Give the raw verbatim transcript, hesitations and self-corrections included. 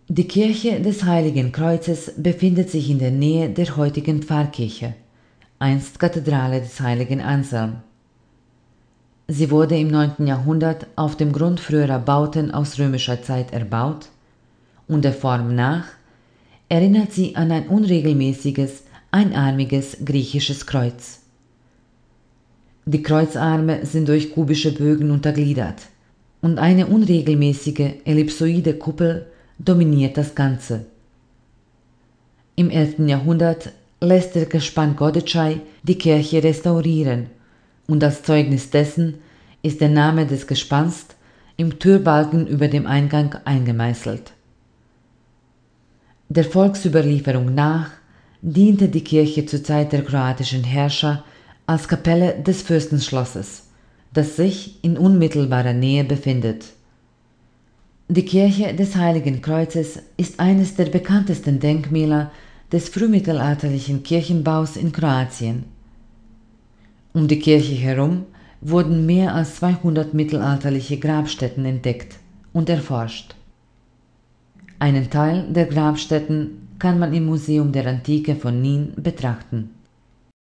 Die Kirche des Heiligen Kreuzes befindet sich in der Nähe der heutigen Pfarrkirche, einst Kathedrale des Heiligen Anselm. Sie wurde im neunten Jahrhundert auf dem Grund früherer Bauten aus römischer Zeit erbaut und der Form nach erinnert sie an ein unregelmäßiges, einarmiges griechisches Kreuz. Die Kreuzarme sind durch kubische Bögen untergliedert und eine unregelmäßige ellipsoide Kuppel dominiert das Ganze. Im elften Jahrhundert lässt der Gespan Godeçay die Kirche restaurieren und als Zeugnis dessen ist der Name des Gespanns im Türbalken über dem Eingang eingemeißelt. Der Volksüberlieferung nach diente die Kirche zur Zeit der kroatischen Herrscher als Kapelle des Fürstenschlosses, das sich in unmittelbarer Nähe befindet. Die Kirche des Heiligen Kreuzes ist eines der bekanntesten Denkmäler des frühmittelalterlichen Kirchenbaus in Kroatien. Um die Kirche herum wurden mehr als zweihundert mittelalterliche Grabstätten entdeckt und erforscht. Einen Teil der Grabstätten kann man im Museum der Antike von Nin betrachten.